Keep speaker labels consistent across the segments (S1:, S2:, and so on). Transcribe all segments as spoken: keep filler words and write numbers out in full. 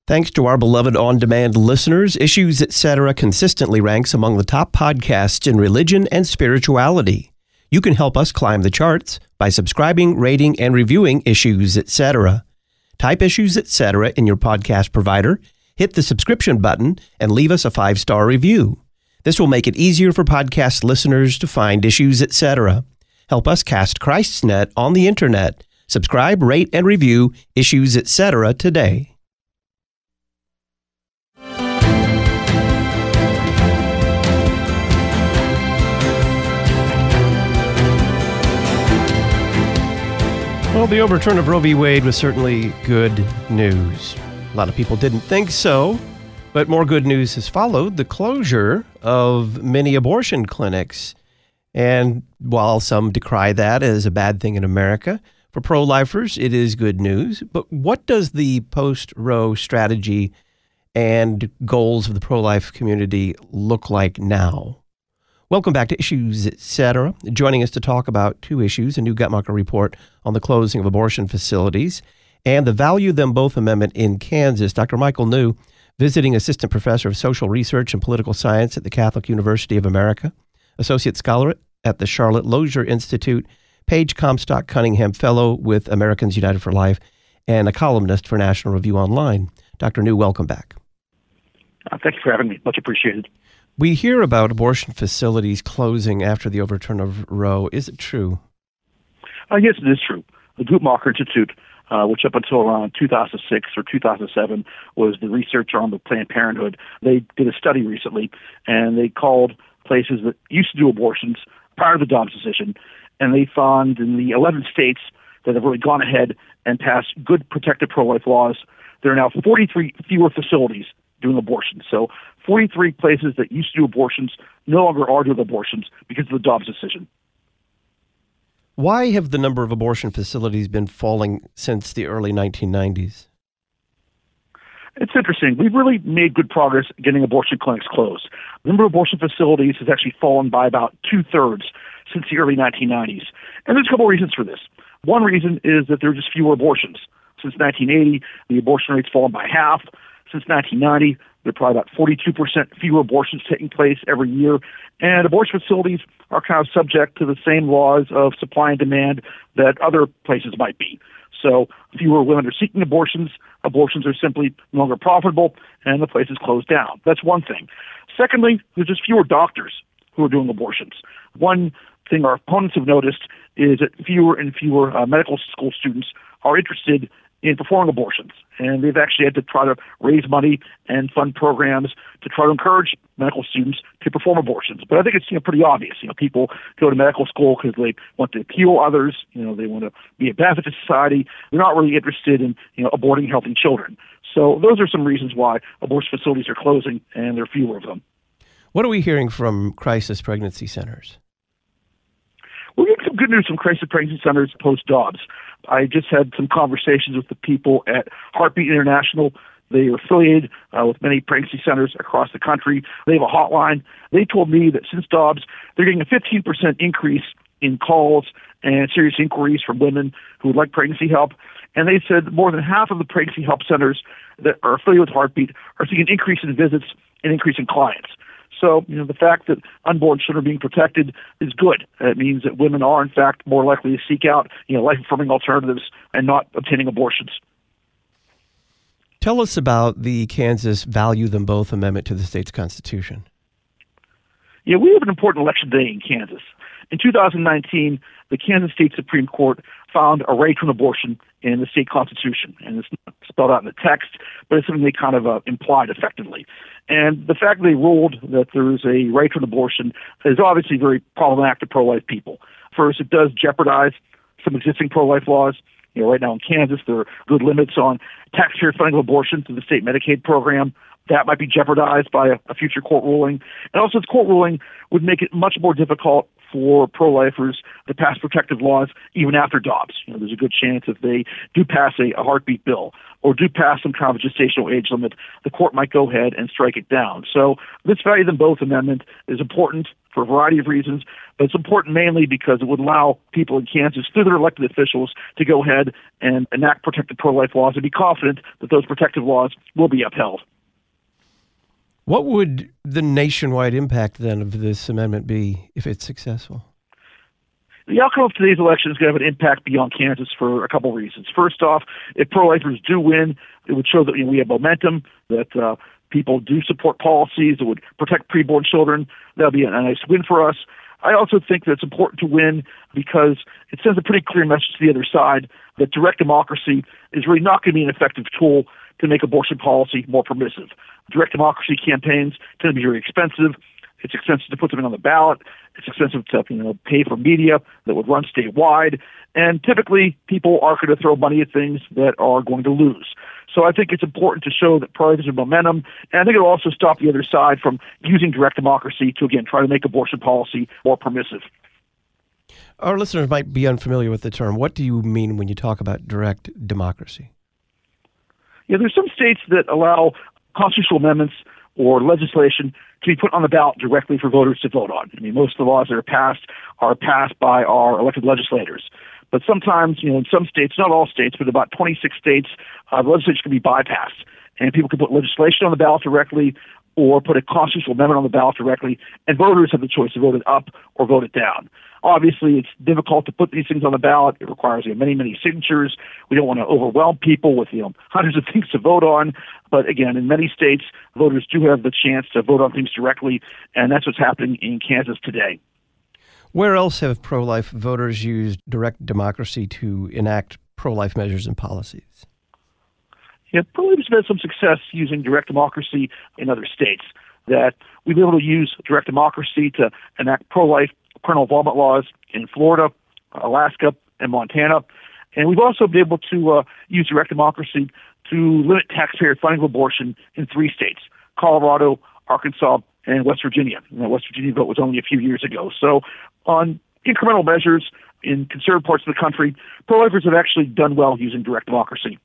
S1: Thanks to our beloved on-demand listeners, Issues Etc. consistently ranks among the top podcasts in religion and spirituality. You can help us climb the charts by subscribing, rating, and reviewing Issues Etc. Type Issues Etc. in your podcast provider, hit the subscription button, and leave us a five-star review. This will make it easier for podcast listeners to find Issues Etc. Help us cast Christ's net on the internet. Subscribe, rate, and review Issues Etc. today. Well, the overturn of Roe v. Wade was certainly good news. A lot of people didn't think so, but more good news has followed: the closure of many abortion clinics. And while some decry that as a bad thing in America, for pro-lifers, it is good news. But what does the post-Roe strategy and goals of the pro-life community look like now? Welcome back to Issues Etc. Joining us to talk about two issues, a new Guttmacher report on the closing of abortion facilities and the Value Them Both Amendment in Kansas. Doctor Michael New, visiting assistant professor of social research and political science at the Catholic University of America, associate scholar at the Charlotte Lozier Institute, Paige Comstock Cunningham Fellow with Americans United for Life, and a columnist for National Review Online. Doctor New, welcome back.
S2: Uh, thank you for having me. Much appreciated.
S1: We hear about abortion facilities closing after the overturn of Roe. Is it true?
S2: Uh, yes, it is true. The Guttmacher Institute, uh, which up until around two thousand six or two thousand seven was the research arm of Planned Parenthood, they did a study recently, and they called places that used to do abortions prior to the Dobbs decision, and they found in the eleven states that have really gone ahead and passed good protective pro-life laws, there are now forty-three fewer facilities doing abortions. So forty-three places that used to do abortions no longer are doing abortions because of the Dobbs decision.
S1: Why have the number of abortion facilities been falling since the early nineteen nineties?
S2: It's interesting. We've really made good progress getting abortion clinics closed. The number of abortion facilities has actually fallen by about two-thirds since the early nineteen nineties. And there's a couple of reasons for this. One reason is that there are just fewer abortions. Since nineteen eighty, the abortion rate's fallen by half. Since nineteen ninety, there are probably about forty-two percent fewer abortions taking place every year. And abortion facilities are kind of subject to the same laws of supply and demand that other places might be. So fewer women are seeking abortions, abortions are simply no longer profitable, and the place is closed down. That's one thing. Secondly, there's just fewer doctors who are doing abortions. One thing our opponents have noticed is that fewer and fewer uh, medical school students are interested in performing abortions. And they've actually had to try to raise money and fund programs to try to encourage medical students to perform abortions. But I think it's you know, pretty obvious. You know, people go to medical school because they want to heal others. You know, they want to be a benefit to society. They're not really interested in you know aborting healthy children. So those are some reasons why abortion facilities are closing, and there are fewer of them.
S1: What are we hearing from crisis pregnancy centers?
S2: We're getting some good news from crisis pregnancy centers post-Dobbs. I just had some conversations with the people at Heartbeat International. They are affiliated uh, with many pregnancy centers across the country. They have a hotline. They told me that since Dobbs, they're getting a fifteen percent increase in calls and serious inquiries from women who would like pregnancy help. And they said more than half of the pregnancy help centers that are affiliated with Heartbeat are seeing an increase in visits and increase in clients. So, you know, the fact that unborn children are being protected is good. It means that women are, in fact, more likely to seek out, you know, life-affirming alternatives and not obtaining abortions.
S1: Tell us about the Kansas Value Them Both Amendment to the state's constitution.
S2: Yeah, we have an important election day in Kansas. In two thousand nineteen, the Kansas State Supreme Court found a right to an abortion in the state constitution. And it's not spelled out in the text, but it's something they kind of uh, implied effectively. And the fact that they ruled that there is a right to an abortion is obviously very problematic to pro-life people. First, it does jeopardize some existing pro-life laws. You know, right now in Kansas, there are good limits on taxpayer funding of abortion through the state Medicaid program. That might be jeopardized by a, a future court ruling. And also, this court ruling would make it much more difficult for pro-lifers to pass protective laws even after Dobbs. You know, there's a good chance if they do pass a, a heartbeat bill or do pass some kind of gestational age limit, the court might go ahead and strike it down. So this Value Them Both amendment is important for a variety of reasons, but it's important mainly because it would allow people in Kansas, through their elected officials, to go ahead and enact protective pro-life laws and be confident that those protective laws will be upheld.
S1: What would the nationwide impact then of this amendment be if it's successful?
S2: The outcome of today's election is going to have an impact beyond Kansas for a couple of reasons. First off, if pro-lifers do win, it would show that you know, we have momentum, that uh, people do support policies that would protect preborn children. That would be a nice win for us. I also think that it's important to win because it sends a pretty clear message to the other side that direct democracy is really not going to be an effective tool to make abortion policy more permissive. Direct democracy campaigns tend to be very expensive. It's expensive to put them on the ballot. It's expensive to you know pay for media that would run statewide. And typically, people are going to throw money at things that are going to lose. So I think it's important to show that pro-life is momentum. And I think it'll also stop the other side from using direct democracy to, again, try to make abortion policy more permissive.
S1: Our listeners might be unfamiliar with the term. What do you mean when you talk about direct democracy?
S2: Yeah, there's some states that allow constitutional amendments or legislation to be put on the ballot directly for voters to vote on. I mean, most of the laws that are passed are passed by our elected legislators. But sometimes, you know, in some states, not all states, but about twenty-six states, uh, the legislature can be bypassed. And people can put legislation on the ballot directly or put a constitutional amendment on the ballot directly, and voters have the choice to vote it up or vote it down. Obviously, it's difficult to put these things on the ballot. It requires you know, many, many signatures. We don't want to overwhelm people with you know hundreds of things to vote on. But again, in many states, voters do have the chance to vote on things directly, and that's what's happening in Kansas today.
S1: Where else have pro-life voters used direct democracy to enact pro-life measures and policies?
S2: Yeah, pro-life has had some success using direct democracy in other states. That we've been able to use direct democracy to enact pro-life parental involvement laws in Florida, Alaska, and Montana. And we've also been able to uh, use direct democracy to limit taxpayer funding of abortion in three states, Colorado, Arkansas, and West Virginia. And that West Virginia vote was only a few years ago. So on incremental measures in conservative parts of the country, pro-lifers have actually done well using direct democracy.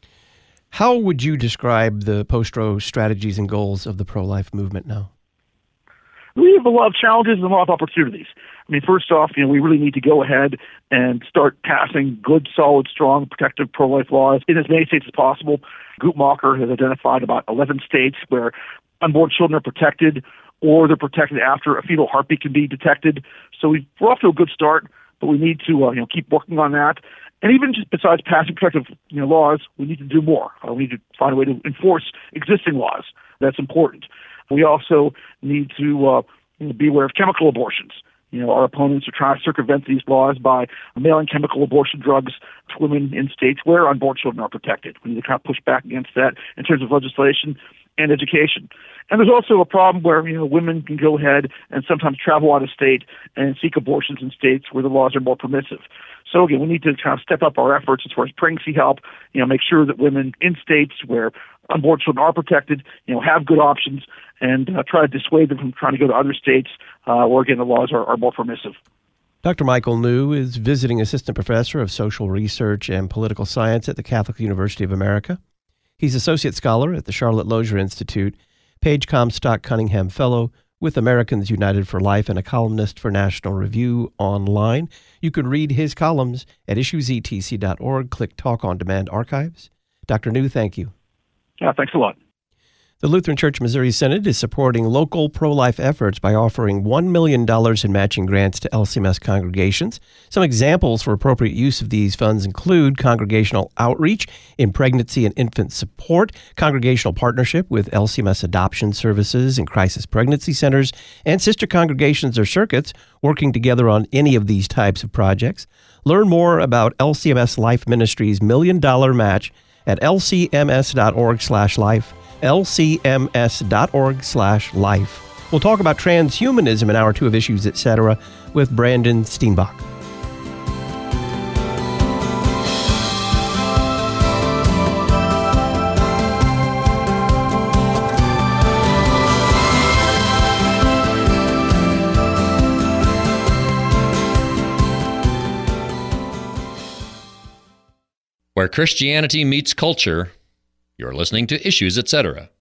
S1: How would you describe the post-Roe strategies and goals of the pro-life movement now?
S2: We have a lot of challenges and a lot of opportunities. I mean, first off, you know, we really need to go ahead and start passing good, solid, strong, protective pro-life laws in as many states as possible. Guttmacher has identified about eleven states where unborn children are protected, or they're protected after a fetal heartbeat can be detected. So we're off to a good start, but we need to uh, you know keep working on that. And even just besides passing protective you know, laws, we need to do more. Uh, we need to find a way to enforce existing laws. That's important. We also need to uh, you know, be aware of chemical abortions. You know, our opponents are trying to circumvent these laws by mailing chemical abortion drugs to women in states where unborn children are protected. We need to kind of push back against that in terms of legislation and education. And there's also a problem where, you know, women can go ahead and sometimes travel out of state and seek abortions in states where the laws are more permissive. So again, we need to kind of step up our efforts as far as pregnancy help, you know, make sure that women in states where unborn children are protected, you know, have good options, and uh, try to dissuade them from trying to go to other states uh, where, again, the laws are, are more permissive.
S1: Doctor Michael New is visiting assistant professor of social research and political science at the Catholic University of America. He's associate scholar at the Charlotte Lozier Institute, Page Comstock Cunningham Fellow with Americans United for Life, and a columnist for National Review online. You can read his columns at issues e t c dot org. Click Talk on Demand Archives. Doctor New, thank you.
S2: Yeah, thanks a lot.
S1: The Lutheran Church Missouri Synod is supporting local pro-life efforts by offering one million dollars in matching grants to L C M S congregations. Some examples for appropriate use of these funds include congregational outreach in pregnancy and infant support, congregational partnership with L C M S adoption services and crisis pregnancy centers, and sister congregations or circuits working together on any of these types of projects. Learn more about L C M S Life Ministries' million dollar match at l c m s dot org slash life. l c m s dot org slash life. We'll talk about transhumanism in hour two of Issues, et cetera with Brandon Steenbach.
S3: Where Christianity meets culture, you're listening to Issues, et cetera.